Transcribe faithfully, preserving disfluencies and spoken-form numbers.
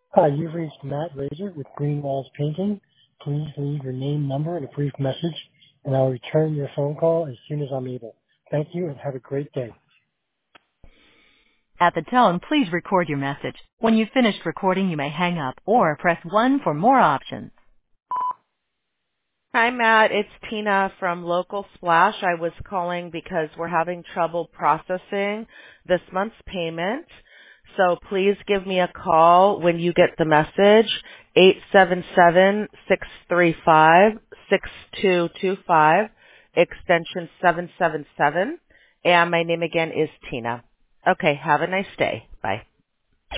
Hi, you've reached Matt Razor with Green Walls Painting. Please leave your name, number, and a brief message, and I'll return your phone call as soon as I'm able. Thank you, and have a great day. At the tone, please record your message. When you've finished recording, you may hang up or press one for more options. Hi, Matt. It's Tina from Local Splash. I was calling because we're having trouble processing this month's payment. So please give me a call when you get the message, eight seven seven, six three five, six two two five, extension seven seven seven. And my name again is Tina. Okay, have a nice day. Bye.